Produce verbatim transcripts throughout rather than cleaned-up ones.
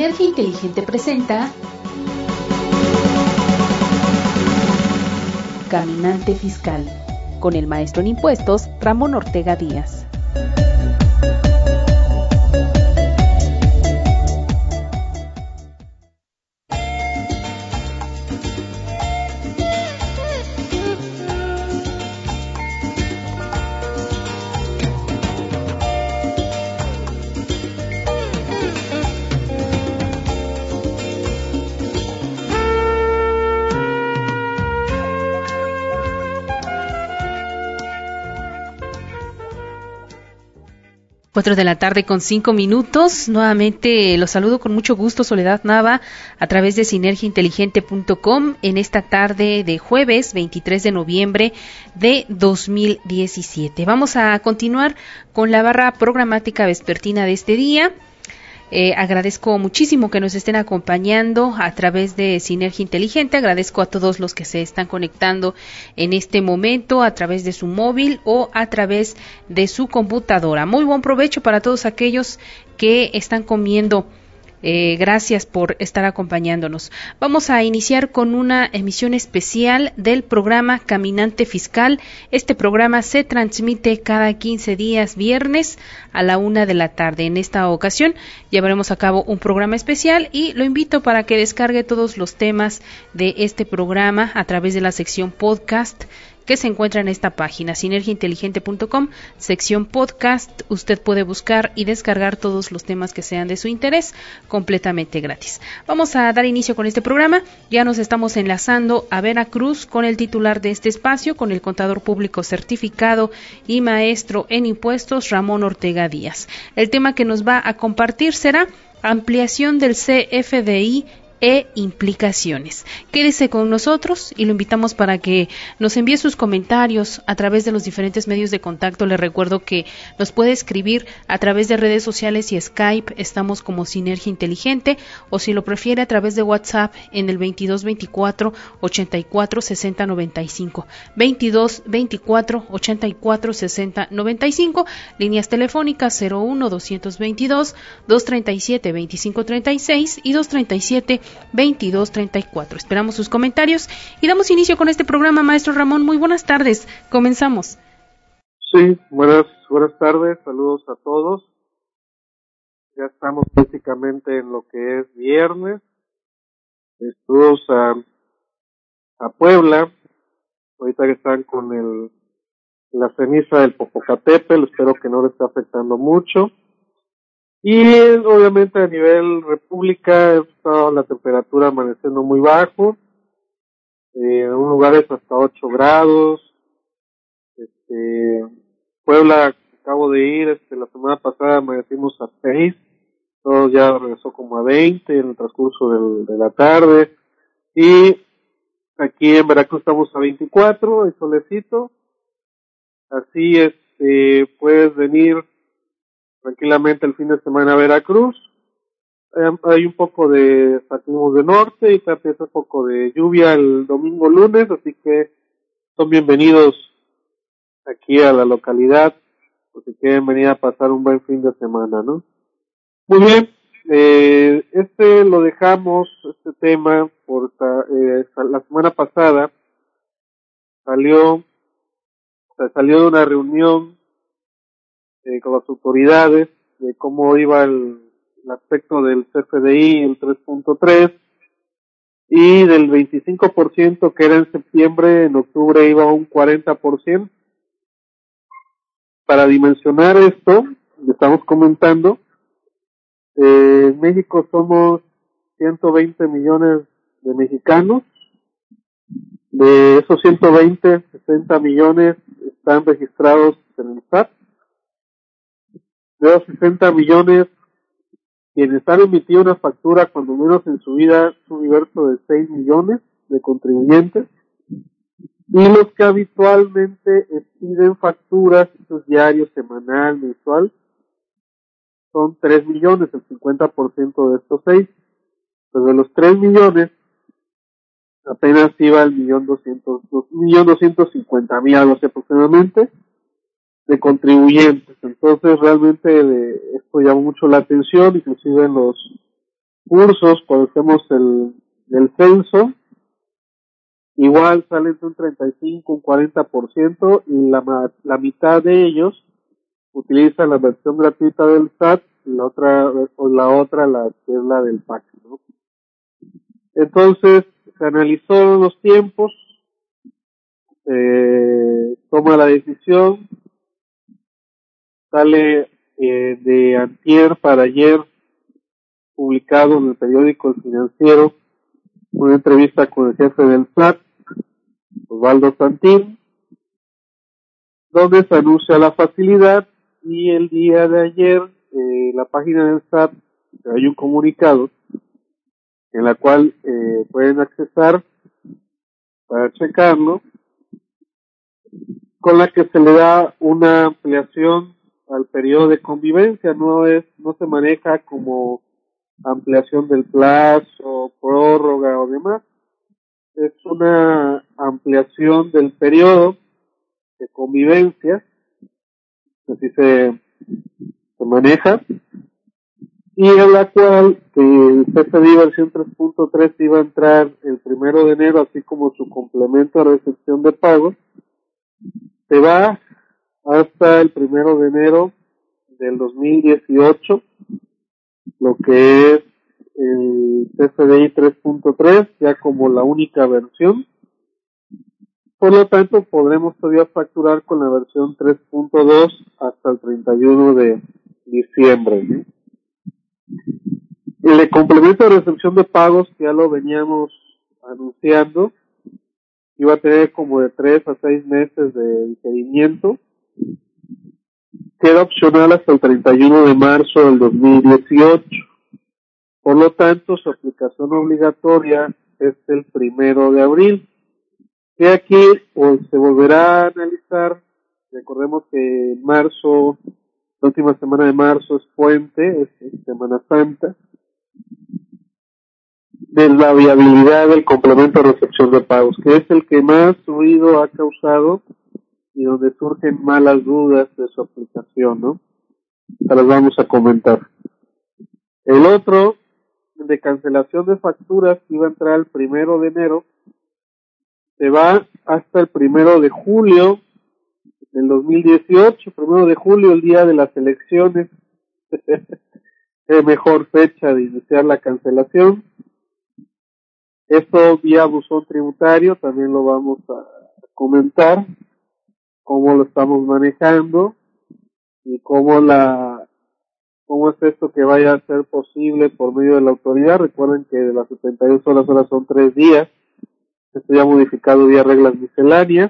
Sinergia Inteligente presenta Caminante Fiscal, con el maestro en impuestos Ramón Ortega Díaz. Cuatro de la tarde con cinco minutos. Nuevamente los saludo con mucho gusto, Soledad Nava, a través de sinergia inteligente punto com en esta tarde de jueves veintitrés de noviembre de dos mil diecisiete. Vamos a continuar con la barra programática vespertina de este día. Eh, agradezco muchísimo que nos estén acompañando a través de Sinergia Inteligente. Agradezco a todos los que se están conectando en este momento a través de su móvil o a través de su computadora. Muy buen provecho para todos aquellos que están comiendo. Eh, gracias por estar acompañándonos. Vamos a iniciar con una emisión especial del programa Caminante Fiscal. Este programa se transmite cada quince días viernes a la una de la tarde. En esta ocasión llevaremos a cabo un programa especial y lo invito para que descargue todos los temas de este programa a través de la sección podcast que se encuentra en esta página, sinergia inteligente punto com, sección podcast. Usted puede buscar y descargar todos los temas que sean de su interés, completamente gratis. Vamos a dar inicio con este programa. Ya nos estamos enlazando a Veracruz con el titular de este espacio, con el contador público certificado y maestro en impuestos, Ramón Ortega Díaz. El tema que nos va a compartir será ampliación del C F D I e implicaciones. Quédese con nosotros y lo invitamos para que nos envíe sus comentarios a través de los diferentes medios de contacto. Le recuerdo que nos puede escribir a través de redes sociales y Skype, estamos como Sinergia Inteligente, o si lo prefiere a través de WhatsApp en el veintidós veinticuatro ochenta y cuatro sesenta noventa y cinco, veintidós veinticuatro ochenta y cuatro sesenta noventa y cinco, líneas telefónicas cero uno doscientos veintidós doscientos treinta y siete veinticinco treinta y seis y doscientos treinta y siete veintidós treinta y cuatro. Esperamos sus comentarios y damos inicio con este programa. Maestro Ramón, muy buenas tardes. Comenzamos. Sí, buenas, buenas tardes. Saludos a todos. Ya estamos prácticamente en lo que es viernes. Saludos a, a Puebla. Ahorita que están con el la ceniza del Popocatépetl. Espero que no le esté afectando mucho. Y obviamente a nivel república está la temperatura amaneciendo muy bajo, eh, en algunos lugares hasta ocho grados. Este, Puebla, acabo de ir, este, la semana pasada amanecimos a seis, todo ya regresó como a veinte en el transcurso del, de la tarde. Y aquí en Veracruz estamos a veinticuatro, el solecito. Así, este, puedes venir tranquilamente el fin de semana a Veracruz. Eh, hay un poco de salimos de norte y empieza un poco de lluvia el domingo lunes, así que son bienvenidos aquí a la localidad, porque quieren venir a pasar un buen fin de semana, ¿no? Muy bien, eh, este lo dejamos, este tema, por eh, la semana pasada salió, o sea, salió de una reunión Eh, con las autoridades de cómo iba el, el aspecto del C F D I, el tres punto tres, y del veinticinco por ciento que era en septiembre, en octubre iba a un cuarenta por ciento. Para dimensionar esto, le estamos comentando, eh, en México somos ciento veinte millones de mexicanos. De esos ciento veinte, sesenta millones están registrados en el S A T. De los sesenta millones, quienes han emitido una factura cuando menos en su vida, es un universo de seis millones de contribuyentes, y los que habitualmente expiden facturas, estos diarios, semanal, mensual, son tres millones, el cincuenta por ciento de estos seis. Pues de los tres millones, apenas iba el millón doscientos, millón doscientos cincuenta mil, algo así aproximadamente, de contribuyentes. Entonces realmente de, esto llamó mucho la atención, inclusive en los cursos, cuando hacemos el, el censo, igual salen de un treinta y cinco, un cuarenta por ciento, y la, la mitad de ellos utilizan la versión gratuita del S A T, y la otra, o la otra, la que es la del P A C, ¿no? Entonces, se analizó los tiempos, eh, toma la decisión, sale eh, de antier para ayer, publicado en el periódico El Financiero, una entrevista con el jefe del S A T, Osvaldo Santín, donde se anuncia la facilidad, y el día de ayer, eh, la página del S A T, hay un comunicado en la cual eh, pueden accesar para checarlo, con la que se le da una ampliación al periodo de convivencia. No es, no se maneja como ampliación del plazo, prórroga o demás. Es una ampliación del periodo de convivencia, así se, se maneja, y en la cual eh, el C F D I versión tres punto tres iba a entrar el primero de enero, así como su complemento a recepción de pagos. Se va hasta el primero de enero del dos mil dieciocho, lo que es el C F D I tres punto tres, ya como la única versión. Por lo tanto, podremos todavía facturar con la versión tres punto dos hasta el treinta y uno de diciembre, ¿sí? El complemento de recepción de pagos, que ya lo veníamos anunciando, iba a tener como de tres a seis meses de diferimiento. Queda opcional hasta el treinta y uno de marzo del dos mil dieciocho. Por lo tanto, su aplicación obligatoria es el primero de abril. Que aquí pues, se volverá a analizar. Recordemos que en marzo, la última semana de marzo es puente, es, es Semana Santa, de la viabilidad del complemento de recepción de pagos, que es el que más ruido ha causado y donde surgen malas dudas de su aplicación, ¿no? Se las vamos a comentar. El otro, de cancelación de facturas, que iba a entrar el primero de enero, se va hasta el primero de julio del dos mil dieciocho, primero de julio, el día de las elecciones. Es mejor fecha de iniciar la cancelación. Esto vía buzón tributario, también lo vamos a comentar, cómo lo estamos manejando y cómo la cómo es esto que vaya a ser posible por medio de la autoridad. Recuerden que de las setenta y dos horas ahora son tres días. Esto ya ha modificado vía reglas misceláneas.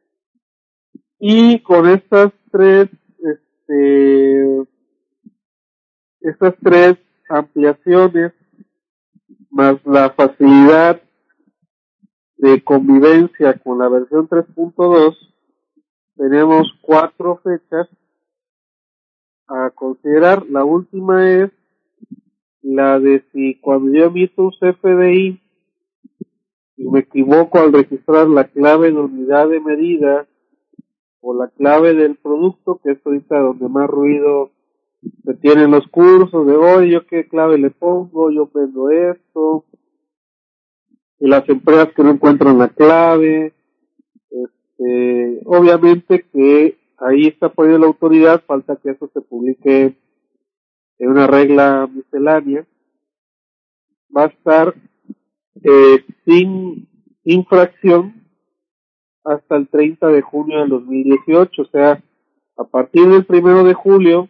Y con estas tres, este, estas tres ampliaciones, más la facilidad de convivencia con la versión tres punto dos, tenemos cuatro fechas a considerar. La última es la de si cuando yo emito un C F D I y me equivoco al registrar la clave de unidad de medida o la clave del producto, que es ahorita donde más ruido se tienen los cursos de hoy, yo qué clave le pongo, yo vendo esto, y las empresas que no encuentran la clave, este, obviamente que ahí está poniendo la autoridad, falta que eso se publique en una regla miscelánea, va a estar eh, sin infracción hasta el treinta de junio del dos mil dieciocho, o sea, a partir del primero de julio,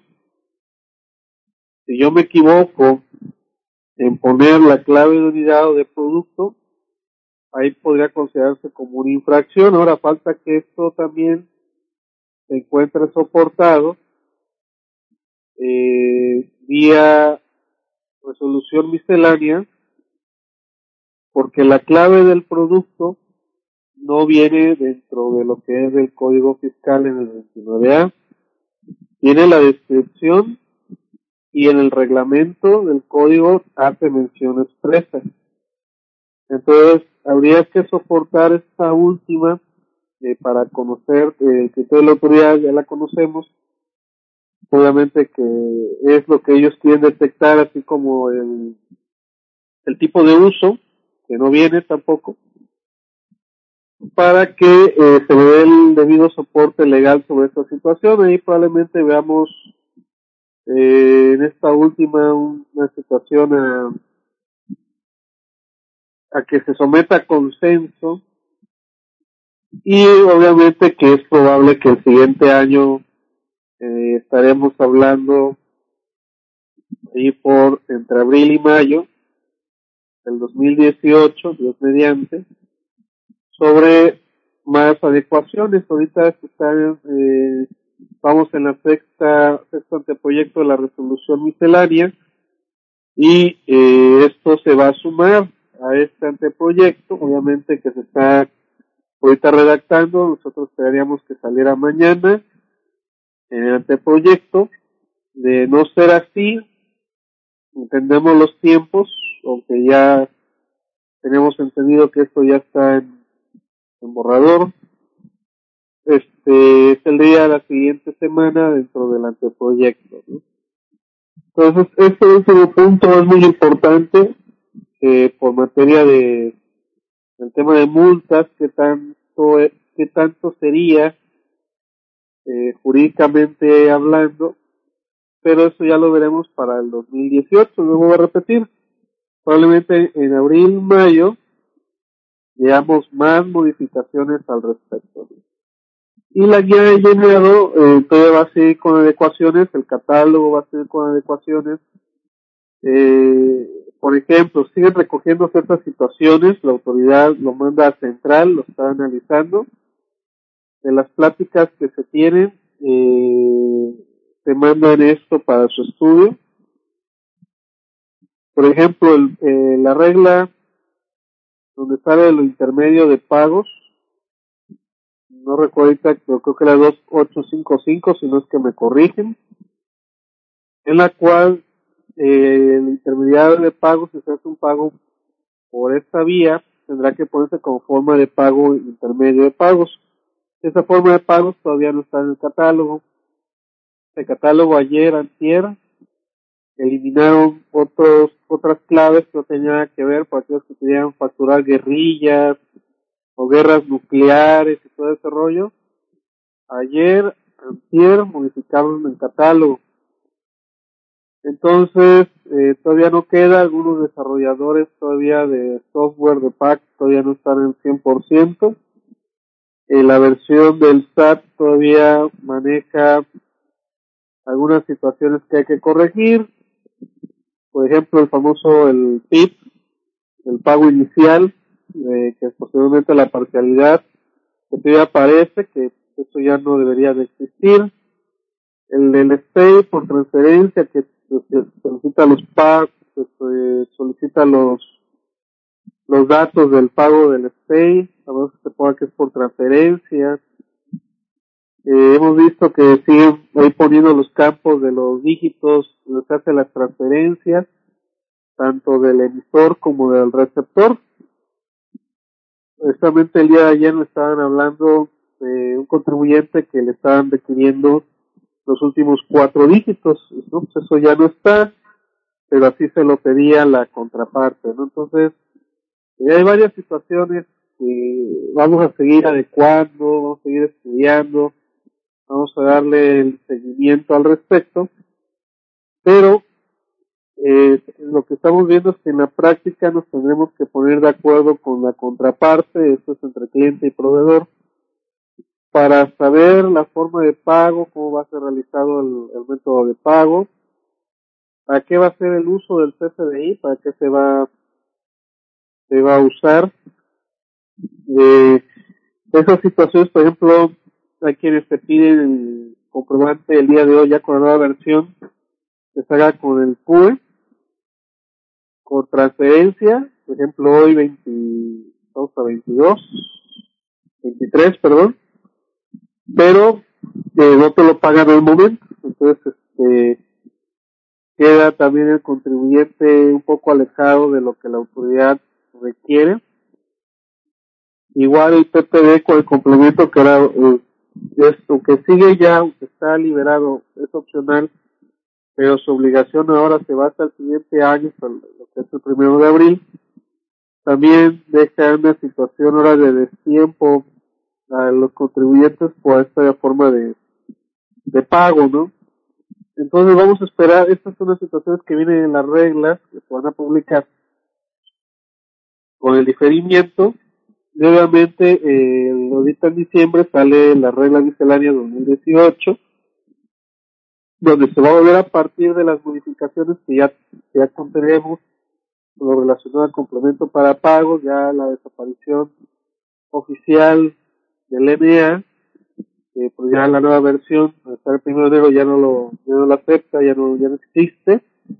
si yo me equivoco en poner la clave de unidad o de producto, ahí podría considerarse como una infracción. Ahora falta que esto también se encuentre soportado eh, vía resolución miscelánea, porque la clave del producto no viene dentro de lo que es el código fiscal en el veintinueve A, tiene la descripción y en el reglamento del código hace mención expresa. Entonces habría que soportar esta última eh, para conocer eh, el criterio de la autoridad. Ya la conocemos, obviamente que es lo que ellos quieren detectar, así como el el tipo de uso, que no viene tampoco, para que eh, se le dé el debido soporte legal sobre esta situación. Ahí probablemente veamos eh, en esta última una situación a, a que se someta a consenso, y obviamente que es probable que el siguiente año eh, estaremos hablando ahí por entre abril y mayo del dos mil dieciocho, Dios mediante, sobre más adecuaciones. Ahorita está, eh, vamos en la sexta, sexto anteproyecto de la resolución miscelánea, y eh, esto se va a sumar a este anteproyecto, obviamente que se está ahorita redactando. Nosotros esperaríamos que saliera mañana en el anteproyecto. De no ser así, entendemos los tiempos, aunque ya tenemos entendido que esto ya está en, en borrador, este saldría la siguiente semana dentro del anteproyecto, ¿no? Entonces, este último punto es muy importante, eh, por materia de el tema de multas, que tanto qué tanto sería eh, jurídicamente hablando, pero eso ya lo veremos para el dos mil dieciocho. Luego voy a repetir, probablemente en abril, mayo, veamos más modificaciones al respecto. Y la guía de llenado eh, todavía va a seguir con adecuaciones, el catálogo va a seguir con adecuaciones. Eh, por ejemplo, siguen recogiendo ciertas situaciones, la autoridad lo manda a central, lo está analizando. De las pláticas que se tienen, eh, se mandan esto para su estudio. Por ejemplo, el, eh, la regla donde sale lo intermedio de pagos, no recuerdo ahorita, pero creo que era dos ocho cinco cinco, si no es que me corrigen, en la cual eh, el intermediario de pagos, si se hace un pago por esta vía, tendrá que ponerse como forma de pago intermedio de pagos. Esa forma de pagos todavía no está en el catálogo. El catálogo ayer, antier, eliminaron otros otras claves que no tenían nada que ver para aquellos que querían facturar guerrillas o guerras nucleares y todo ese rollo. Ayer, antier, modificaron el catálogo. Entonces, eh, todavía no queda, algunos desarrolladores todavía de software de P A C todavía no están en cien por ciento. Eh, la versión del S A T todavía maneja algunas situaciones que hay que corregir. Por ejemplo, el famoso el P I B, el pago inicial, eh, que es posteriormente la parcialidad, que todavía aparece, que eso ya no debería de existir. El del S P A Y por transferencia, que que solicita los pagos, que solicita los los datos del pago del S P A Y, a veces se ponga que es por transferencia. Eh, hemos visto que siguen ahí poniendo los campos de los dígitos donde se hace las transferencias, tanto del emisor como del receptor. Precisamente el día de ayer me estaban hablando de un contribuyente que le estaban requiriendo los últimos cuatro dígitos, ¿no? Pues eso ya no está, pero así se lo pedía la contraparte, ¿no? Entonces, eh, hay varias situaciones que vamos a seguir adecuando, vamos a seguir estudiando, vamos a darle el seguimiento al respecto, pero eh, lo que estamos viendo es que en la práctica nos tendremos que poner de acuerdo con la contraparte, esto es entre cliente y proveedor, para saber la forma de pago, cómo va a ser realizado el, el método de pago, para qué va a ser el uso del C F D I, para qué se va se va a usar. Eh, esas situaciones, por ejemplo, hay quienes te piden el comprobante el día de hoy ya con la nueva versión, que se haga con el Q E, con transferencia, por ejemplo hoy veinte, vamos a veintidós, veintitrés, perdón, pero eh, no te lo pagan en el momento. Entonces este queda también el contribuyente un poco alejado de lo que la autoridad requiere. Igual el P P D con el complemento que era eh, esto que sigue ya, aunque está liberado, es opcional, pero su obligación ahora se va hasta el siguiente año, hasta lo que es el primero de abril. También deja una situación ahora de destiempo a los contribuyentes por esta forma de, de pago, ¿no? Entonces vamos a esperar, estas son las situaciones que vienen en las reglas que se van a publicar con el diferimiento. Y obviamente, eh, ahorita en diciembre sale la regla miscelánea dos mil dieciocho, donde se va a volver a partir de las modificaciones que ya, que ya contenemos, lo relacionado al complemento para pagos, ya la desaparición oficial del N A, eh, pues ya la nueva versión, hasta el primero de enero ya no lo, ya no lo acepta, ya no, ya no existe.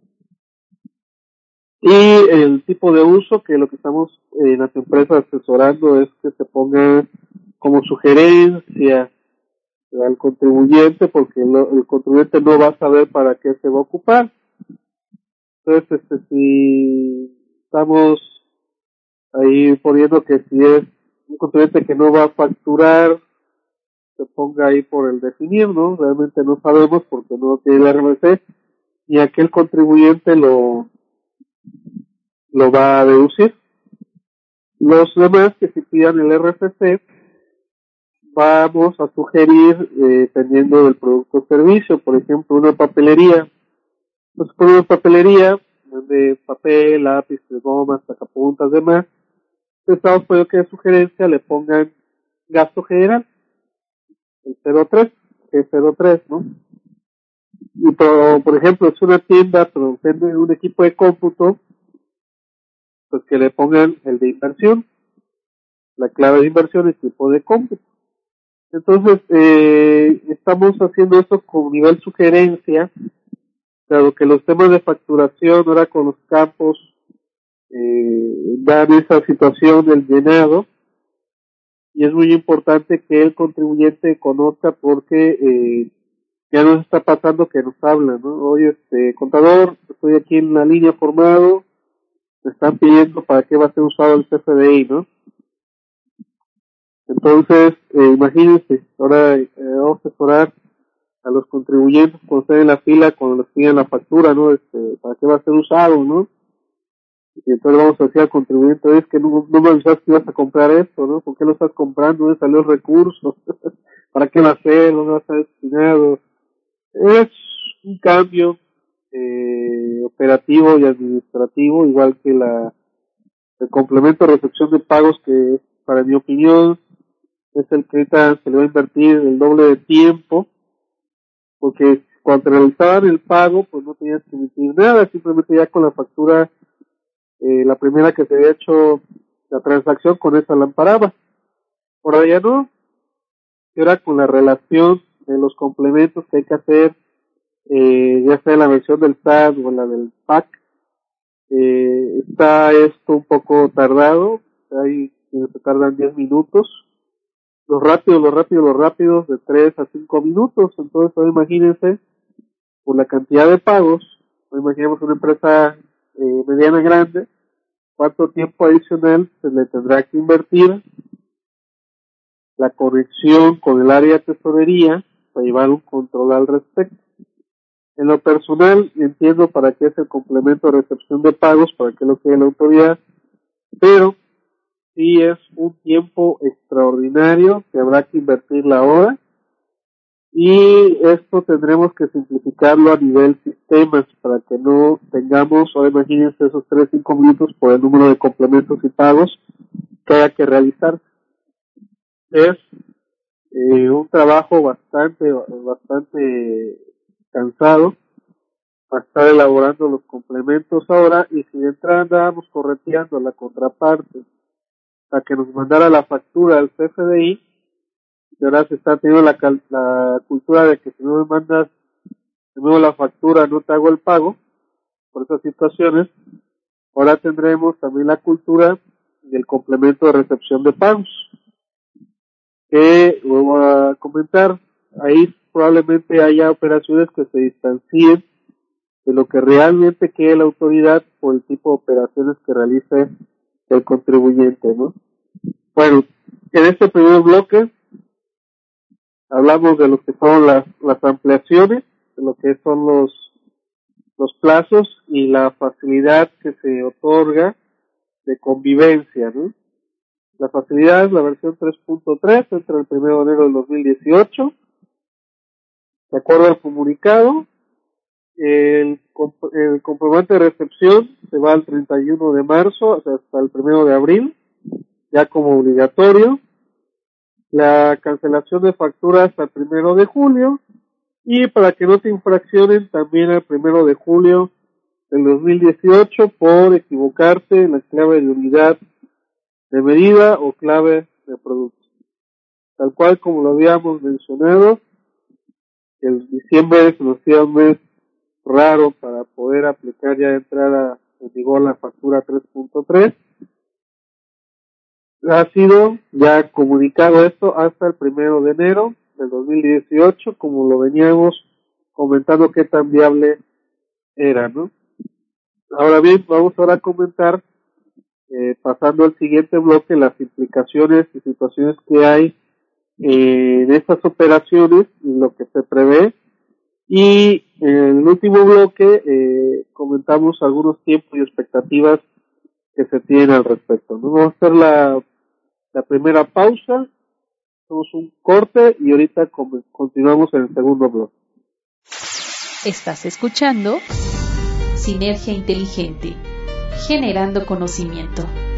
Y el tipo de uso, que lo que estamos en las empresas asesorando es que se ponga como sugerencia al contribuyente, porque lo, el contribuyente no va a saber para qué se va a ocupar. Entonces, este, si estamos ahí poniendo que si es un contribuyente que no va a facturar, se ponga ahí por el definir, ¿no? Realmente no sabemos porque no tiene el R M C, y aquel contribuyente lo lo va a deducir. Los demás que si pidan el R F C, vamos a sugerir, eh, dependiendo del producto o servicio, por ejemplo, una papelería. Entonces, por una papelería, de papel, lápices, gomas, sacapuntas, demás, estamos poniendo que de sugerencia le pongan gasto general, el cero tres, que es cero tres, ¿no? Y por, por ejemplo, es una tienda, pero vende un equipo de cómputo, pues que le pongan el de inversión, la clave de inversión y tipo de cómputo. Entonces, eh, estamos haciendo esto con nivel sugerencia, dado que los temas de facturación ahora con los campos eh, dan esa situación del llenado, y es muy importante que el contribuyente conozca, porque eh, ya nos está pasando que nos hablan, ¿no? Oye, este contador, estoy aquí en la línea formado, me están pidiendo para qué va a ser usado el C F D I, ¿no? Entonces, eh, imagínense, ahora eh, vamos a asesorar a los contribuyentes cuando estén en la fila, cuando les piden la factura, ¿no? Este, para qué va a ser usado, ¿no? Y entonces vamos a decir al contribuyente, es que no, no me avisaste que ibas a comprar esto, ¿no? ¿Por qué lo estás comprando? ¿Dónde salió el recurso? ¿Para qué va a ser? ¿Dónde va a estar destinado? Es un cambio eh, operativo y administrativo, igual que la el complemento de recepción de pagos, que para mi opinión es el que ahorita se le va a invertir el doble de tiempo, porque cuando realizaban el pago, pues no tenías que emitir nada, simplemente ya con la factura, eh, la primera que se había hecho la transacción, con esa la amparaba. Ahora ya no, y ahora con la relación de los complementos que hay que hacer, eh, ya sea en la versión del S A T o en la del P A C, eh, está esto un poco tardado, hay quienes se tardan diez minutos, los rápidos, los rápidos, los rápidos, de tres a cinco minutos. Entonces, ahora imagínense, por la cantidad de pagos, imaginemos una empresa eh, mediana grande, cuánto tiempo adicional se le tendrá que invertir, la conexión con el área de tesorería para llevar un control al respecto. En lo personal, entiendo para qué es el complemento de recepción de pagos, para qué lo quiere la autoridad, pero sí es un tiempo extraordinario que habrá que invertirla ahora, y esto tendremos que simplificarlo a nivel sistemas para que no tengamos, ahora imagínense esos tres a cinco minutos por el número de complementos y pagos que haya que realizar. Es eh, un trabajo bastante, bastante cansado para estar elaborando los complementos ahora, y si de entrada andábamos correteando la contraparte para que nos mandara la factura al C F D I, y ahora se está teniendo la, la cultura de que si no me mandas de nuevo la factura no te hago el pago, por esas situaciones. Ahora tendremos también la cultura del complemento de recepción de pagos, que voy a comentar, ahí probablemente haya operaciones que se distancien de lo que realmente quiere la autoridad por el tipo de operaciones que realice el contribuyente, ¿no? Bueno, en este primer bloque hablamos de lo que son las, las ampliaciones, de lo que son los los plazos y la facilidad que se otorga de convivencia, ¿no? La facilidad es la versión tres punto tres, entra el primero de enero del dos mil dieciocho. De acuerdo al comunicado, el, comp- el comprobante de recepción se va al treinta y uno de marzo hasta el primero de abril, ya como obligatorio. La cancelación de facturas hasta el primero de julio, y para que no te infraccionen también al primero de julio del dos mil dieciocho por equivocarte en la clave de unidad de medida o clave de producto. Tal cual como lo habíamos mencionado, el diciembre se nos hacía un mes raro para poder aplicar ya de entrada en vigor la factura tres punto tres. Ha sido ya comunicado esto hasta el primero de enero del dos mil dieciocho, como lo veníamos comentando qué tan viable era, ¿no? Ahora bien, vamos ahora a comentar, eh, pasando al siguiente bloque, las implicaciones y situaciones que hay eh, en estas operaciones y lo que se prevé. Y en el último bloque eh, comentamos algunos tiempos y expectativas que se tienen al respecto, ¿no? Vamos a hacer la, la primera pausa, hacemos un corte y ahorita com- continuamos en el segundo bloque. Estás escuchando Sinergia Inteligente, generando conocimiento.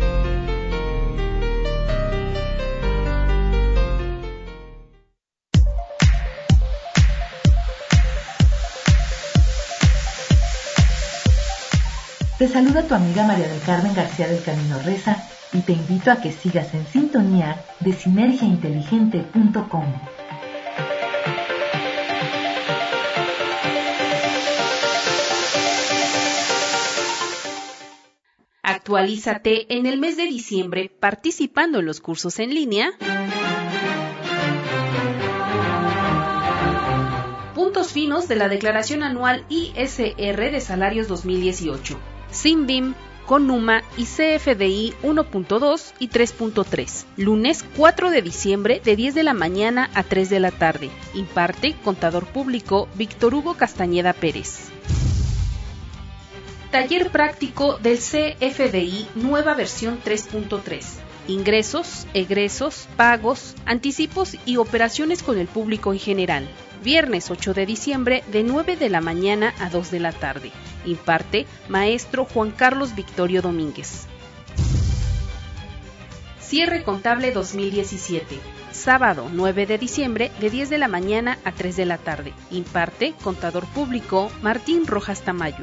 Te saluda tu amiga María del Carmen García del Camino Reza y te invito a que sigas en sintonía de sinergia inteligente punto com. Actualízate en el mes de diciembre participando en los cursos en línea. Puntos finos de la Declaración Anual I S R de Salarios dos mil dieciocho. SINBIM, CONUMA y C F D I uno punto dos y tres punto tres. Lunes cuatro de diciembre de diez de la mañana a tres de la tarde. Imparte Contador Público Víctor Hugo Castañeda Pérez. Taller práctico del C F D I nueva versión tres punto tres. Ingresos, egresos, pagos, anticipos y operaciones con el público en general. Viernes ocho de diciembre de nueve de la mañana a dos de la tarde. Imparte Maestro Juan Carlos Victorio Domínguez. Cierre contable dos mil diecisiete. Sábado nueve de diciembre de diez de la mañana a tres de la tarde. Imparte Contador Público Martín Rojas Tamayo.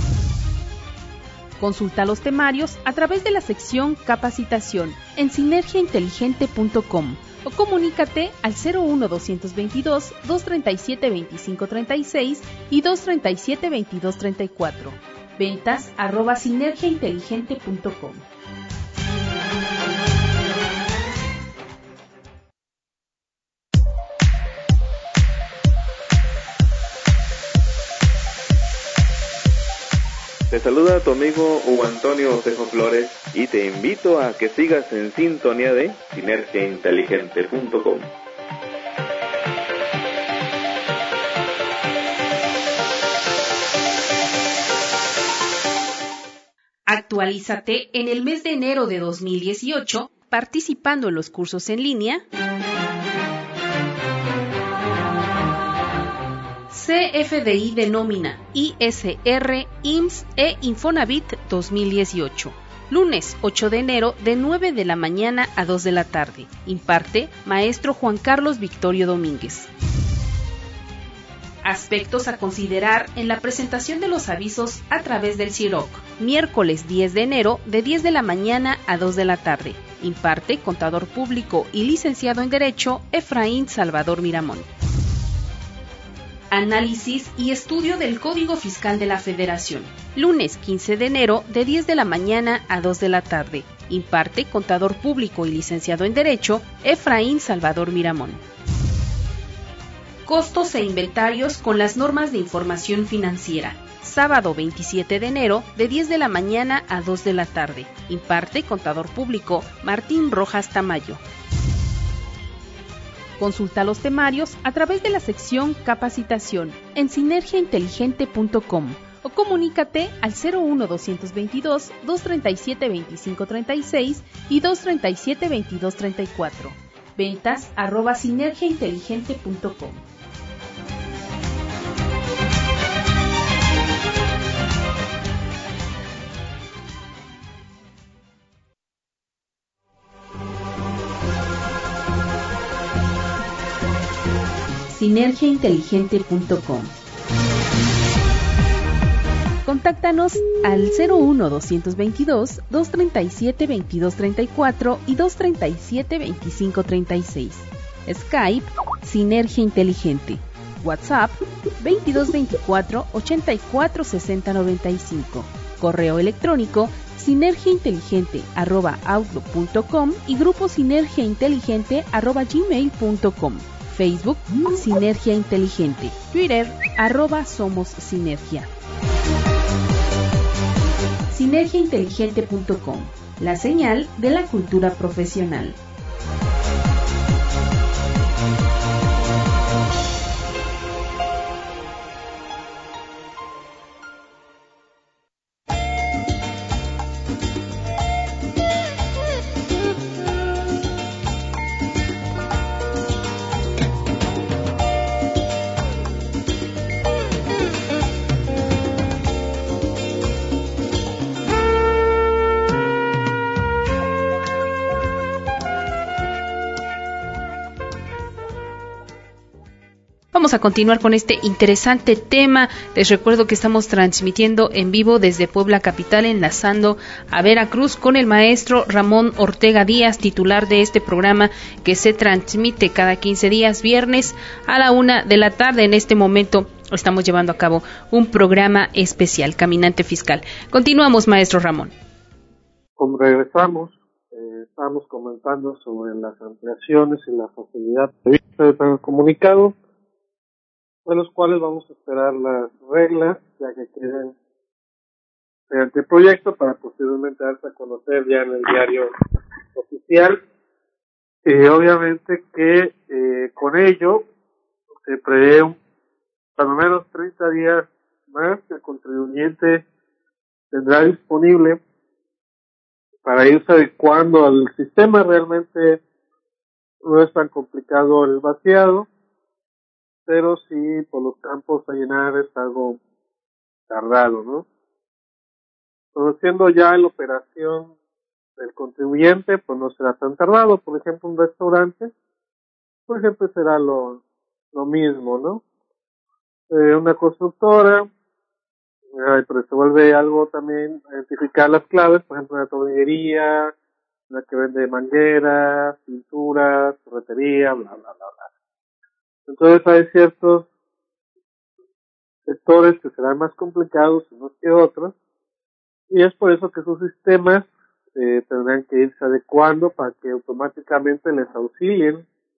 Consulta los temarios a través de la sección Capacitación en sinergia inteligente punto com o comunícate al cero uno dos dos dos, dos tres siete, dos cinco tres seis y dos tres siete, veintidós treinta y cuatro. Ventas arroba sinergia inteligente punto com. Te saluda tu amigo Hugo Antonio Osejo Flores y te invito a que sigas en sintonía de sinergia inteligente punto com. Actualízate en el mes de enero de dos mil dieciocho participando en los cursos en línea C F D I de nómina, I S R, I M S S e Infonavit dos mil dieciocho. Lunes ocho de enero de nueve de la mañana a dos de la tarde. Imparte Maestro Juan Carlos Victorio Domínguez. Aspectos a considerar en la presentación de los avisos a través del C I R O C. Miércoles diez de enero de diez de la mañana a dos de la tarde. Imparte Contador Público y Licenciado en Derecho Efraín Salvador Miramón. Análisis y estudio del Código Fiscal de la Federación. Lunes quince de enero de diez de la mañana a dos de la tarde. Imparte Contador Público y Licenciado en Derecho Efraín Salvador Miramón. Costos e inventarios con las normas de información financiera. Sábado veintisiete de enero de diez de la mañana a dos de la tarde. Imparte Contador Público Martín Rojas Tamayo. Consulta los temarios a través de la sección Capacitación en sinergia inteligente punto com o comunícate al cero uno dos veintidós, dos treinta y siete, veinticinco treinta y seis y dos treinta y siete, veintidós treinta y cuatro. Ventas arroba sinergia inteligente punto com. sinergia inteligente punto com. Contáctanos al cero uno dos veintidós, dos treinta y siete, veintidós treinta y cuatro y dos treinta y siete, veinticinco treinta y seis. Skype, Sinergia Inteligente. WhatsApp, veintidós veinticuatro, ochenta y cuatro, sesenta noventa y cinco. Correo electrónico, sinergiainteligente arroba outlook punto com y grupo sinergiainteligente arroba gmail punto com. Facebook, Sinergia Inteligente. Twitter, arroba Somos Sinergia. sinergia inteligente punto com, la señal de la cultura profesional. Vamos a continuar con este interesante tema. Les recuerdo que estamos transmitiendo en vivo desde Puebla Capital, enlazando a Veracruz con el maestro Ramón Ortega Díaz, titular de este programa que se transmite cada quince días, viernes a la una de la tarde. En este momento estamos llevando a cabo un programa especial, Caminante Fiscal. Continuamos, maestro Ramón. Como regresamos, eh, estamos comentando sobre las ampliaciones y la facilidad de comunicado, de los cuales vamos a esperar las reglas ya que queden mediante el proyecto para posteriormente darse a conocer ya en el diario oficial. Y obviamente que eh, con ello se prevé un, por lo menos treinta días más que el contribuyente tendrá disponible para irse adecuando al sistema. Realmente no es tan complicado el vaciado, pero sí por los campos a llenar es algo tardado, ¿no? Conociendo ya la operación del contribuyente, pues no será tan tardado. Por ejemplo, un restaurante, por ejemplo, será lo, lo mismo, ¿no? Eh, una constructora, eh, pero se vuelve algo también identificar las claves, por ejemplo, una tornillería, una que vende mangueras, pinturas, ferretería, bla, bla, bla, bla. Entonces hay ciertos sectores que serán más complicados unos que otros, y es por eso que sus sistemas eh, tendrán que irse adecuando para que automáticamente les auxilien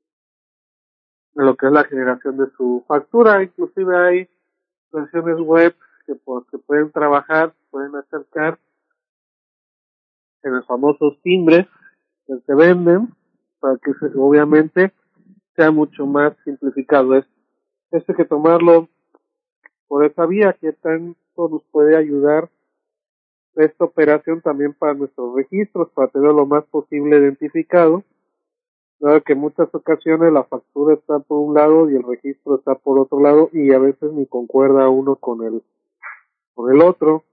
en lo que es la generación de su factura. Inclusive hay versiones web que, pues, que pueden trabajar, pueden acercar en los famosos timbres que se venden, para que se, obviamente sea mucho más simplificado. Es, es que tomarlo por esa vía, que tanto nos puede ayudar esta operación también para nuestros registros, para tener lo más posible identificado, dado que en muchas ocasiones la factura está por un lado y el registro está por otro lado, y a veces ni concuerda uno con el con el otro.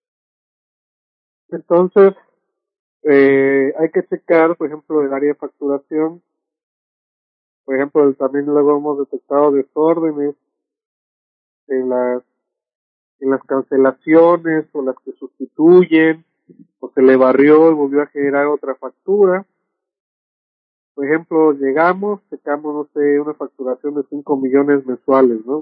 Entonces eh, hay que checar, por ejemplo, el área de facturación. Por ejemplo, también luego hemos detectado desórdenes en las en las cancelaciones o las que sustituyen, o se le barrió y volvió a generar otra factura. Por ejemplo, llegamos, checamos, no sé, una facturación de cinco millones mensuales, ¿no?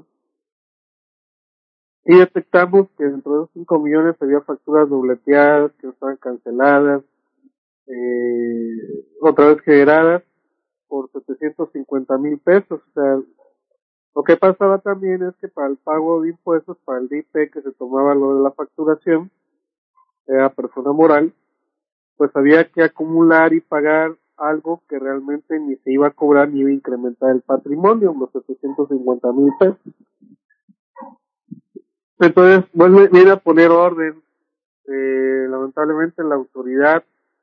Y detectamos que dentro de esos cinco millones había facturas dobleteadas, que no estaban canceladas, eh, otra vez generadas por setecientos cincuenta mil pesos. O sea, lo que pasaba también es que para el pago de impuestos, para el D I P que se tomaba lo de la facturación, era persona moral, pues había que acumular y pagar algo que realmente ni se iba a cobrar ni iba a incrementar el patrimonio, los setecientos cincuenta mil pesos. Entonces vuelve, viene a poner orden. Eh, lamentablemente la autoridad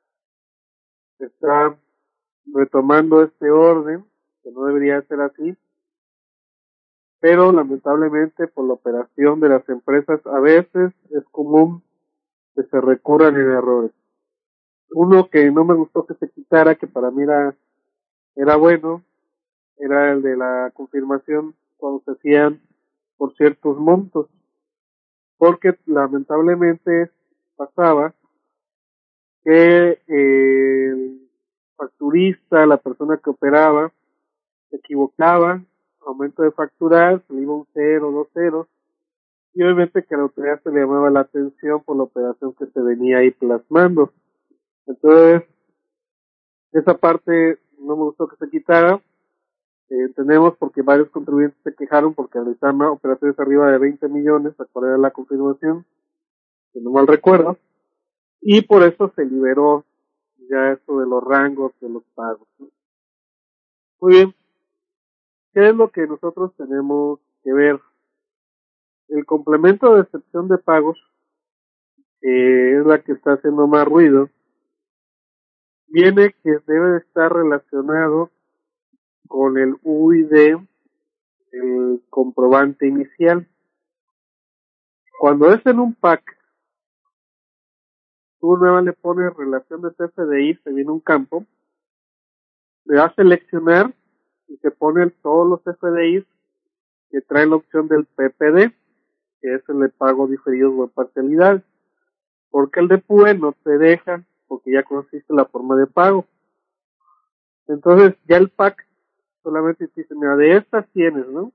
está retomando este orden, que no debería ser así, pero lamentablemente por la operación de las empresas a veces es común que se recurran en errores. Uno que no me gustó que se quitara, que para mí era, era bueno, era el de la confirmación cuando se hacían por ciertos montos, porque lamentablemente pasaba que eh, el facturista, la persona que operaba, se equivocaba, aumento de facturar, se le iba un cero, dos ceros, y obviamente que a la autoridad se le llamaba la atención por la operación que se venía ahí plasmando. Entonces, esa parte no me gustó que se quitara. Eh, entendemos porque varios contribuyentes se quejaron porque realizaban operaciones arriba de veinte millones, a cuál era la confirmación, si no mal recuerdo, y por eso se liberó ya esto de los rangos de los pagos, ¿no? Muy bien, ¿qué es lo que nosotros tenemos que ver? El complemento de excepción de pagos, que es la que está haciendo más ruido, viene que debe estar relacionado con el U I D, el comprobante inicial. Cuando es en un P A C, tú nueva le pones relación de C F D I, te viene un campo, le das a seleccionar y te pone todos los C F D Is que trae la opción del P P D, que es el de pago diferido o parcialidad. Porque el de P U E no te deja, porque ya conociste la forma de pago. Entonces ya el P A C solamente te dice, mira, de estas tienes, ¿no?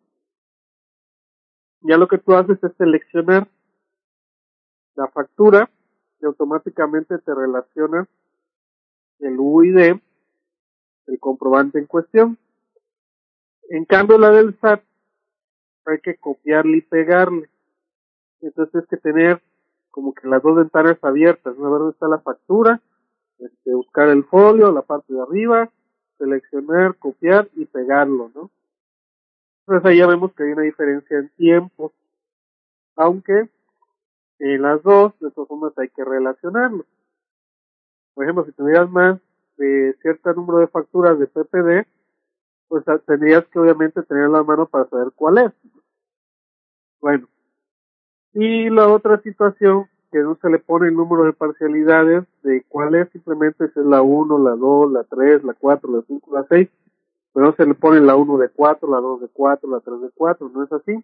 Ya lo que tú haces es seleccionar la factura y automáticamente te relaciona el U I D, el comprobante en cuestión. En cambio la del S A T hay que copiarle y pegarle. Entonces tienes que tener como que las dos ventanas abiertas, ¿no? A ver dónde está la factura, este, buscar el folio, la parte de arriba, seleccionar, copiar y pegarlo, ¿no? Entonces ahí ya vemos que hay una diferencia en tiempo, aunque en las dos, de todas formas, hay que relacionarlo. Por ejemplo, si tuvieras más de cierto número de facturas de P P D, pues tendrías que obviamente tener la mano para saber cuál es. Bueno, y la otra situación, que no se le pone el número de parcialidades de cuál es, simplemente es la uno, la dos, la tres, la cuatro, la cinco, la seis, pero no se le pone la uno de cuatro, la dos de cuatro, la tres de cuatro, no es así.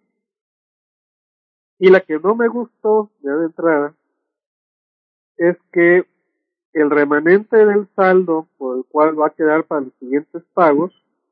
Y la que no me gustó ya de entrada es que el remanente del saldo por el cual va a quedar para los siguientes pagos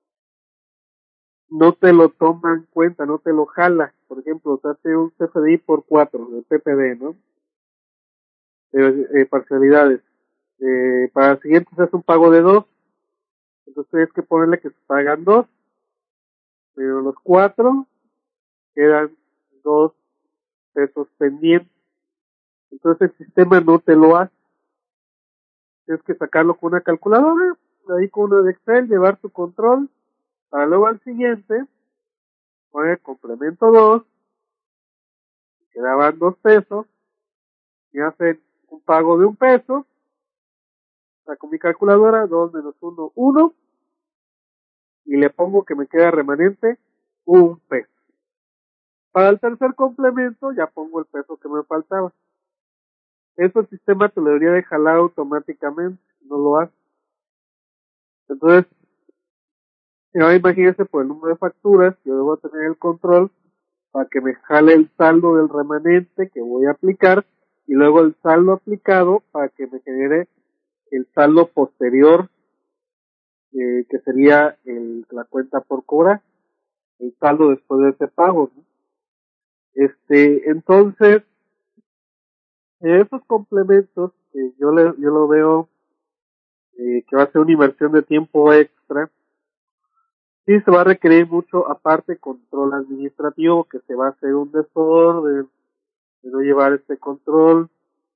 no te lo toma en cuenta, no te lo jala. Por ejemplo, te hace un C F D I por cuatro de P P D, ¿no? Eh, eh, parcialidades. Eh, para el siguiente se hace un pago de dos, entonces tienes que ponerle que se pagan dos, pero los cuatro quedan dos pesos pendientes. Entonces el sistema no te lo hace. Tienes que sacarlo con una calculadora, ahí con uno de Excel, llevar tu control, para luego al siguiente, poner complemento dos, quedaban dos pesos, y hacen un pago de un peso, saco mi calculadora, dos menos uno, uno, y le pongo que me queda remanente un peso. Para el tercer complemento ya pongo el peso que me faltaba. Eso el sistema te lo debería de jalar automáticamente, no lo hace. Entonces, ahora imagínense por el número de facturas, yo debo tener el control para que me jale el saldo del remanente que voy a aplicar y luego el saldo aplicado para que me genere el saldo posterior, eh, que sería el, la cuenta por cobrar, el saldo después de ese pago, ¿no? Este, entonces, esos complementos, que yo le, yo lo veo eh, que va a ser una inversión de tiempo extra, sí se va a requerir mucho, aparte, control administrativo, que se va a hacer un desorden de no llevar este control.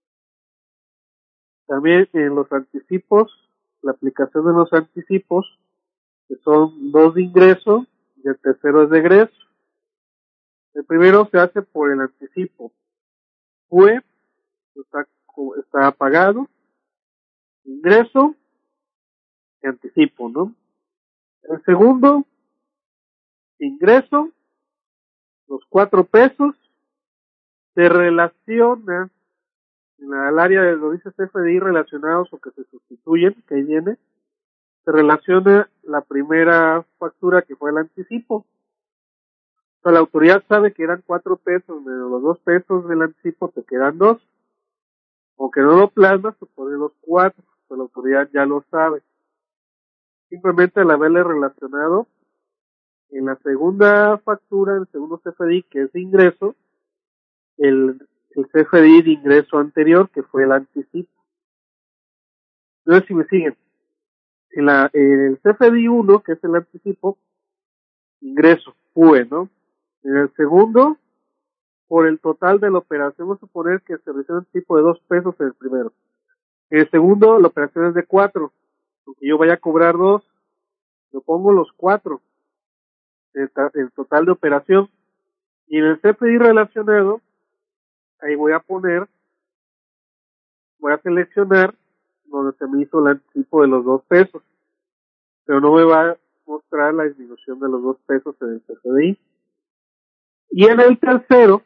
También en los anticipos, la aplicación de los anticipos, que son dos de ingreso y el tercero es de egreso. El primero se hace por el anticipo. Q E está, está pagado, ingreso y anticipo, ¿no? El segundo, ingreso, los cuatro pesos, se relaciona en el área de lo dice C F D I relacionados o que se sustituyen, que ahí viene, se relaciona la primera factura que fue el anticipo. O sea, la autoridad sabe que eran cuatro pesos, menos los dos pesos del anticipo te quedan dos. Aunque no lo plasmas, te pone los cuatro, pues la autoridad ya lo sabe. Simplemente al haberle relacionado en la segunda factura, en el segundo C F D I, que es de ingreso, el, el C F D I de ingreso anterior, que fue el anticipo. No sé si me siguen. En, la, en el C F D I uno, que es el anticipo, ingreso, Q E, ¿no? En el segundo, por el total de la operación, vamos a suponer que se realiza un tipo de dos pesos en el primero. En el segundo, la operación es de cuatro. Aunque yo vaya a cobrar dos, yo pongo los cuatro, el, el total de operación. Y en el C F D I relacionado, ahí voy a poner, voy a seleccionar donde se me hizo el anticipo de los dos pesos. Pero no me va a mostrar la disminución de los dos pesos en el C F D I. Y en el tercero,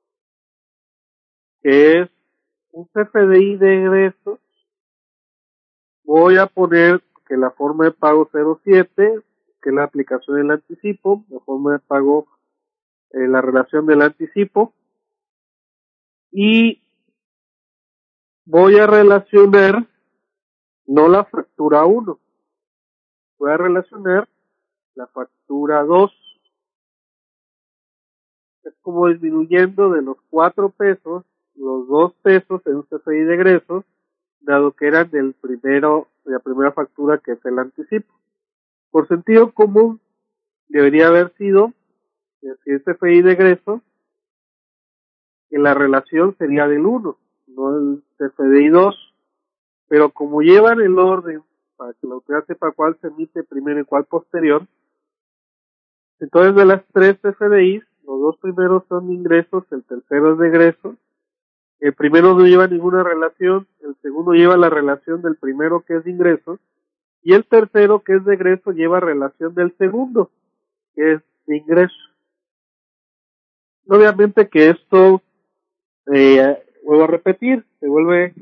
que es un C F D I de egresos, voy a poner que la forma de pago cero siete, que es la aplicación del anticipo, la forma de pago, eh, la relación del anticipo, y voy a relacionar no la factura uno, voy a relacionar la factura dos. Es como disminuyendo de los cuatro pesos, los dos pesos en un C F D I de egresos, dado que eran del primero, de la primera factura que es el anticipo. Por sentido común, debería haber sido, si es C F D I de egresos, que la relación sería del uno, no el C F D I dos, pero como llevan el orden para que la autoridad sepa cuál se emite primero y cuál posterior, entonces de las tres C F D Is, los dos primeros son de ingresos, el tercero es de egresos, el primero no lleva ninguna relación, el segundo lleva la relación del primero que es de ingresos, y el tercero que es de egreso lleva relación del segundo, que es de ingresos. Obviamente que esto, eh, vuelvo a repetir, se vuelve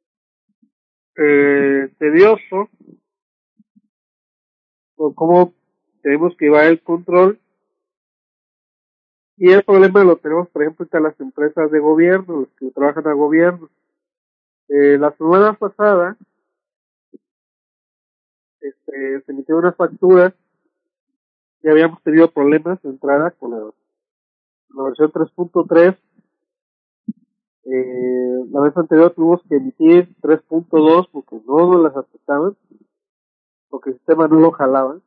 eh, tedioso, por cómo tenemos que llevar el control, y el problema lo tenemos, por ejemplo, en las empresas de gobierno, los que trabajan a gobierno. Eh, la semana pasada, este, se emitieron unas facturas y habíamos tenido problemas de entrada con la, la versión tres punto tres. Eh, la vez anterior tuvimos que emitir tres punto dos porque no nos las aceptaban, porque el sistema no lo jalaba.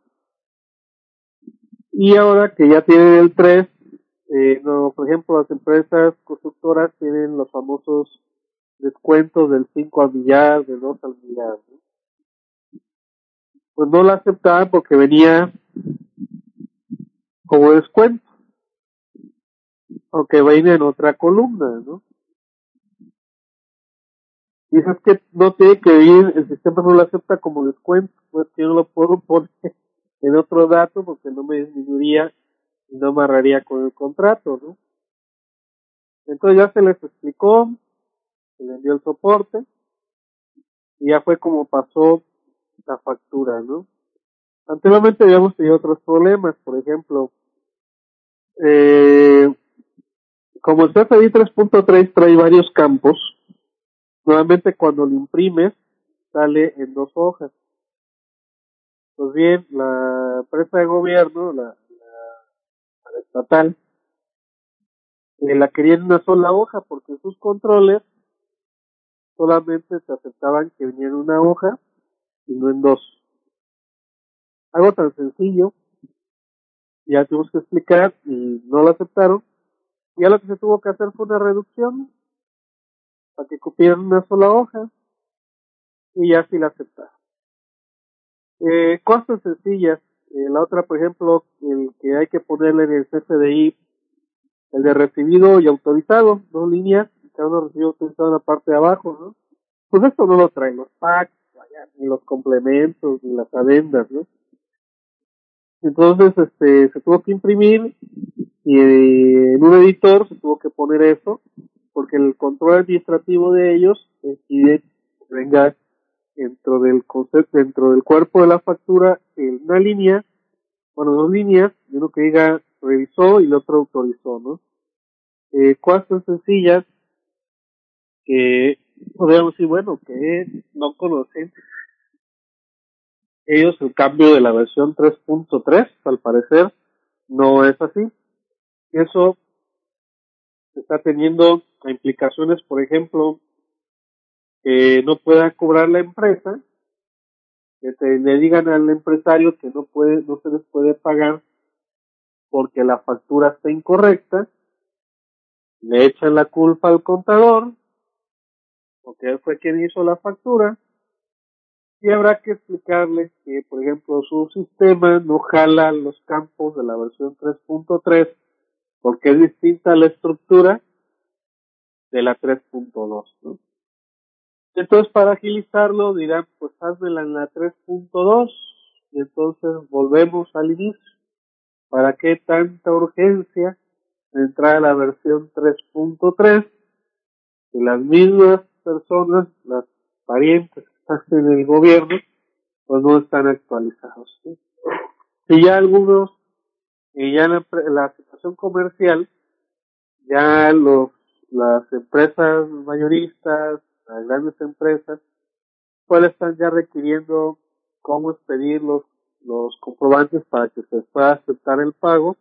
Y ahora que ya tienen el tres, eh, no, por ejemplo, las empresas constructoras tienen los famosos descuentos del cinco al millar, del dos al millar, ¿no? Pues no la aceptaban porque venía como descuento, aunque viene en otra columna, ¿no? Dices que no tiene que venir, el sistema no lo acepta como descuento, pues yo no lo puedo poner en otro dato porque no me disminuiría y no amarraría con el contrato, ¿no? Entonces ya se les explicó, se le envió el soporte y ya fue como pasó la factura, ¿no? Anteriormente habíamos tenido otros problemas, por ejemplo, eh, como el C F D I tres punto tres trae varios campos, nuevamente cuando lo imprimes sale en dos hojas. Pues bien, la empresa de gobierno, la, la, la estatal, eh, la quería en una sola hoja porque sus controles solamente se aceptaban que viniera en una hoja y no en dos. Algo tan sencillo, ya tuvimos que explicar y no lo aceptaron. Y ya lo que se tuvo que hacer fue una reducción para que cupieran una sola hoja y ya sí la aceptaron. Eh, cosas sencillas. Eh, la otra, por ejemplo, el que hay que ponerle en el C F D I el de recibido y autorizado, dos líneas, cada uno recibido y autorizado en la parte de abajo, ¿no? Pues esto no lo traen los packs, ni los complementos, ni las adendas, ¿no? Entonces, este, se tuvo que imprimir y eh, en un editor se tuvo que poner eso, porque el control administrativo de ellos decide que venga dentro del concepto, dentro del cuerpo de la factura, en una línea, bueno, dos líneas, y uno que diga revisó y el otro autorizó, ¿no? Eh, cosas tan sencillas que podríamos decir, bueno, que no conocen ellos el cambio de la versión tres punto tres, al parecer no es así. Eso está teniendo implicaciones, por ejemplo, que no pueda cobrar la empresa, que te, le digan al empresario que no puede, no se les puede pagar porque la factura está incorrecta, le echan la culpa al contador, porque él fue quien hizo la factura, y habrá que explicarle que, por ejemplo, su sistema no jala los campos de la versión tres punto tres porque es distinta la estructura de la tres punto dos, ¿no? Entonces, para agilizarlo, dirán, pues házmela en la tres punto dos, y entonces volvemos al inicio. ¿Para qué tanta urgencia de entrar a la versión tres punto tres? Que las mismas personas, las parientes que están en el gobierno, pues no están actualizados, ¿sí? Y ya algunos, y ya en la, la situación comercial, ya los, las empresas mayoristas, las grandes empresas, pues están ya requiriendo cómo expedir los, los comprobantes para que se pueda aceptar el pago,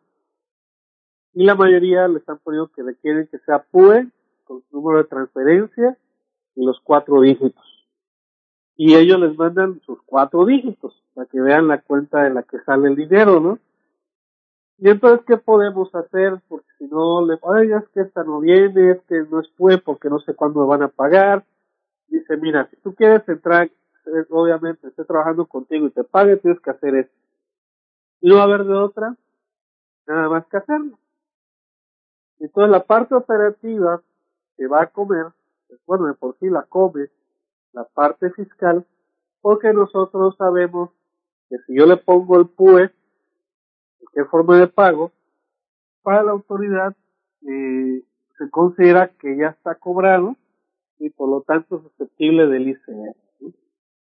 y la mayoría le están poniendo que requieren que sea P U E, con su número de transferencia, y los cuatro dígitos. Y ellos les mandan sus cuatro dígitos, para que vean la cuenta de la que sale el dinero, ¿no? Y entonces, ¿qué podemos hacer? Porque si no, le, ay, es que esta no viene, es que no es P U E porque no sé cuándo me van a pagar. Dice, mira, si tú quieres entrar, eh, obviamente, estoy trabajando contigo y te pague, tienes que hacer esto. Y no va a haber de otra, nada más que hacerlo. Entonces, la parte operativa que va a comer, pues, bueno, de por sí la come, la parte fiscal, porque nosotros sabemos que si yo le pongo el P U E, ¿qué forma de pago? Para la autoridad eh, se considera que ya está cobrado y por lo tanto susceptible del I C E, ¿sí?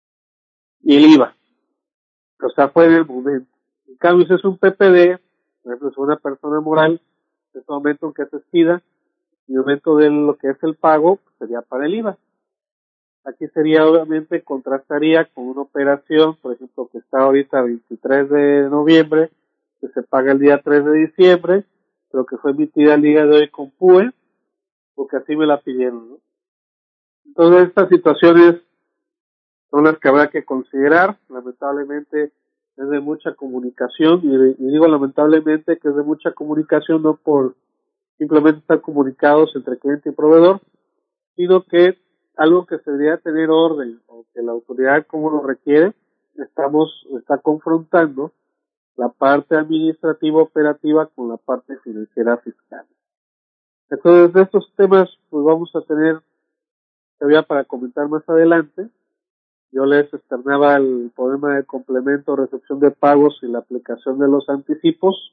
Y el I V A. O sea, fue en el momento. En cambio, si es un P P D, por ejemplo, es una persona moral, en ese momento en que se expida, y el momento de lo que es el pago, pues sería para el I V A. Aquí sería, obviamente, contrastaría con una operación, por ejemplo, que está ahorita veintitrés de noviembre, que se paga el día tres de diciembre, pero que fue emitida el día de hoy con P U E, porque así me la pidieron, ¿no? Entonces, estas situaciones son las que habrá que considerar. Lamentablemente, es de mucha comunicación, y, de, y digo lamentablemente que es de mucha comunicación, no por simplemente estar comunicados entre cliente y proveedor, sino que algo que se debería tener orden, o que la autoridad como lo requiere, estamos, está confrontando la parte administrativa operativa con la parte financiera fiscal. Entonces, de estos temas, pues vamos a tener todavía para comentar más adelante. Yo les externaba el problema de complemento, recepción de pagos y la aplicación de los anticipos,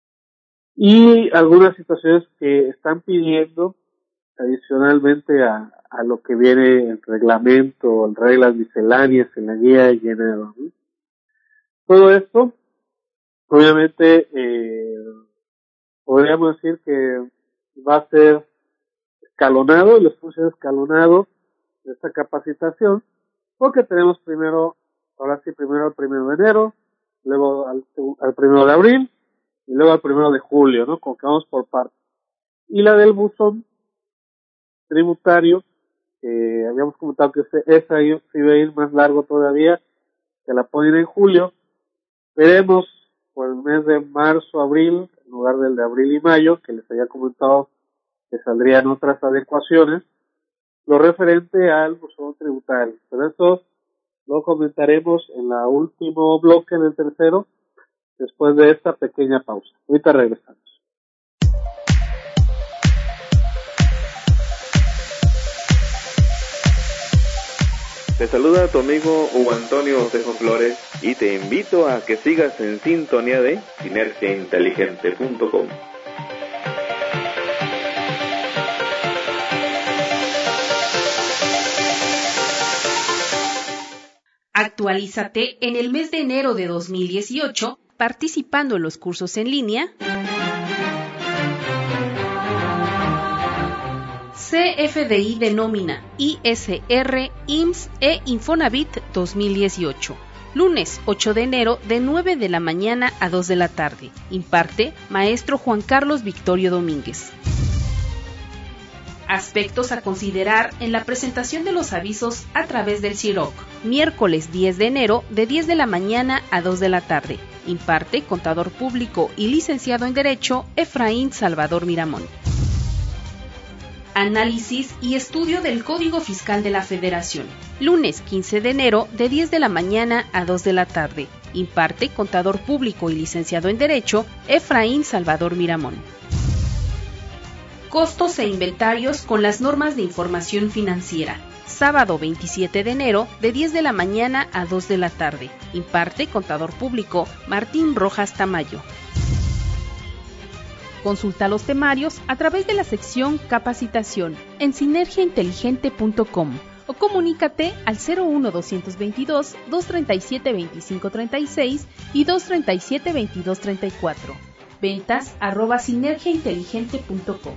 y algunas situaciones que están pidiendo adicionalmente a, a lo que viene en reglamento, en reglas misceláneas, en la guía y en el, ¿no? Todo esto, obviamente, eh, podríamos decir que va a ser escalonado, y les puse escalonado esta capacitación, porque tenemos primero, ahora sí, primero al primero de enero, luego al, al primero de abril, y luego al primero de julio, ¿no? Como que vamos por partes. Y la del buzón tributario, que habíamos comentado que esa se iba a ir más largo todavía, que la ponen en julio. Veremos por el mes de marzo, abril, en lugar del de abril y mayo, que les había comentado que saldrían otras adecuaciones, lo referente al buzón tributario. Pero eso lo comentaremos en la último bloque, en el tercero, después de esta pequeña pausa. Ahorita regresamos. Te saluda tu amigo Hugo Antonio Osejo Flores y te invito a que sigas en sintonía de sinergia inteligente punto com. Actualízate en el mes de enero de dos mil dieciocho participando en los cursos en línea C F D I de nómina, I S R, I M S S e Infonavit dos mil dieciocho. Lunes ocho de enero de nueve de la mañana a dos de la tarde. Imparte maestro Juan Carlos Victorio Domínguez. Aspectos a considerar en la presentación de los avisos a través del C I R O C. Miércoles diez de enero de diez de la mañana a dos de la tarde. Imparte contador público y licenciado en Derecho Efraín Salvador Miramón. Análisis y estudio del Código Fiscal de la Federación. Lunes quince de enero de diez de la mañana a dos de la tarde. Imparte contador público y licenciado en Derecho Efraín Salvador Miramón. Costos e inventarios con las normas de información financiera. Sábado veintisiete de enero de diez de la mañana a dos de la tarde. Imparte contador público Martín Rojas Tamayo. Consulta los temarios a través de la sección Capacitación en sinergia inteligente punto com o comunícate al cero uno dos dos dos, dos tres siete, dos cinco tres seis y dos tres siete, veintidós treinta y cuatro. Ventas arroba sinergia inteligente punto com.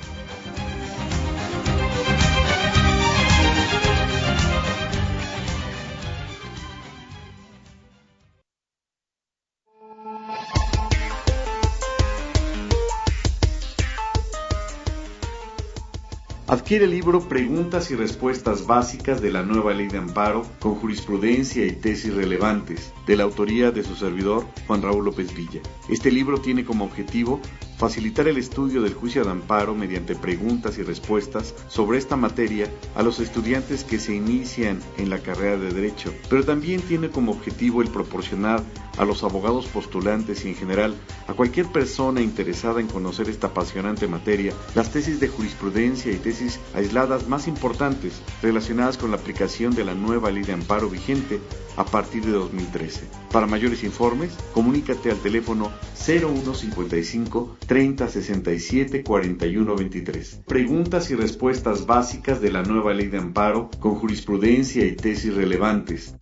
Adquiere el libro Preguntas y Respuestas Básicas de la Nueva Ley de Amparo con jurisprudencia y tesis relevantes, de la autoría de su servidor, Juan Raúl López Villa. Este libro tiene como objetivo facilitar el estudio del juicio de amparo mediante preguntas y respuestas sobre esta materia a los estudiantes que se inician en la carrera de Derecho, pero también tiene como objetivo el proporcionar a los abogados postulantes y en general a cualquier persona interesada en conocer esta apasionante materia las tesis de jurisprudencia y tesis aisladas más importantes relacionadas con la aplicación de la nueva ley de amparo vigente a partir de dos mil trece. Para mayores informes, comunícate al teléfono cero uno cincuenta y cinco, treinta, sesenta y siete, cuarenta y uno veintitrés. Preguntas y respuestas básicas de la nueva ley de amparo con jurisprudencia y tesis relevantes.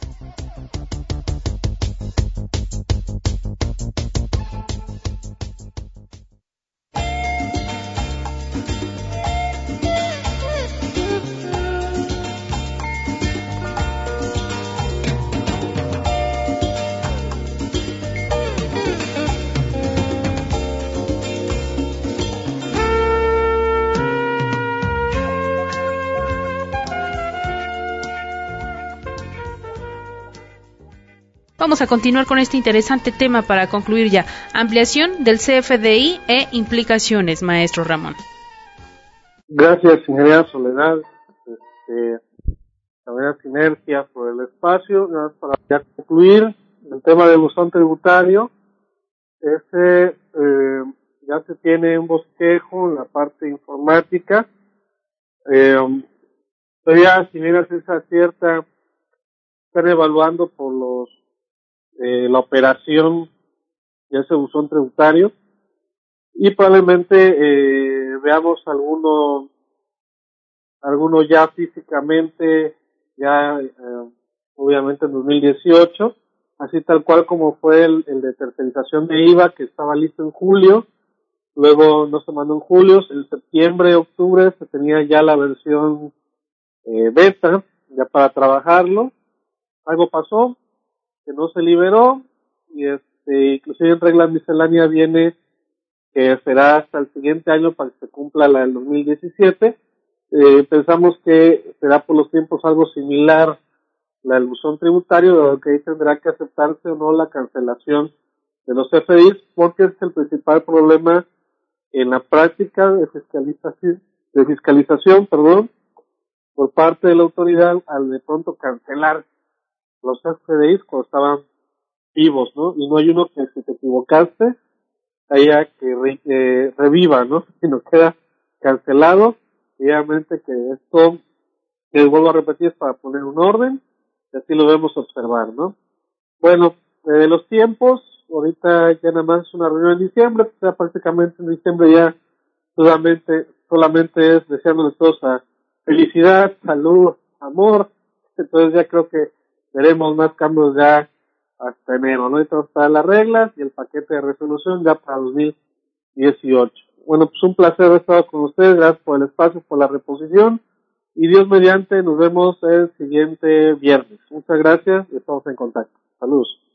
Vamos a continuar con este interesante tema para concluir ya. Ampliación del C F D I e implicaciones, maestro Ramón. Gracias, ingeniera Soledad. Este, la sinergia por el espacio. Nada más para ya concluir el tema del buzón tributario. Ese eh, ya se tiene un bosquejo en la parte informática. Eh, todavía, si bien esa cierta, están evaluando por los Eh, la operación de ese buzón tributario y probablemente eh, veamos alguno alguno ya físicamente ya eh, obviamente en dos mil dieciocho, así tal cual como fue el, el de tercerización de I V A que estaba listo en julio, luego no se mandó en julio, en septiembre, octubre se tenía ya la versión eh, beta ya para trabajarlo, algo pasó que no se liberó y este inclusive en regla miscelánea viene que será hasta el siguiente año para que se cumpla la del dos mil diecisiete. Eh, pensamos que será por los tiempos algo similar la del buzón tributario, dado que ahí tendrá que aceptarse o no la cancelación de los C F D Is, porque es el principal problema en la práctica de fiscalización, de fiscalización, perdón, por parte de la autoridad al de pronto cancelar los C F D Is cuando estaban vivos, ¿no? Y no hay uno que si te equivocaste haya que re, eh, reviva, ¿no? Sino queda cancelado. Y obviamente que esto que vuelvo a repetir, es para poner un orden, y así lo debemos observar, ¿no? Bueno, eh, los tiempos, ahorita ya nada más es una reunión en diciembre, o sea, prácticamente en diciembre ya solamente, solamente es deseándoles todos a felicidad, salud, amor, entonces ya creo que veremos más cambios ya hasta enero, ¿no? Entonces para las reglas y el paquete de resolución ya para dos mil dieciocho. Bueno, pues un placer haber estado con ustedes, gracias por el espacio, por la reposición, y Dios mediante, nos vemos el siguiente viernes. Muchas gracias y estamos en contacto. Saludos.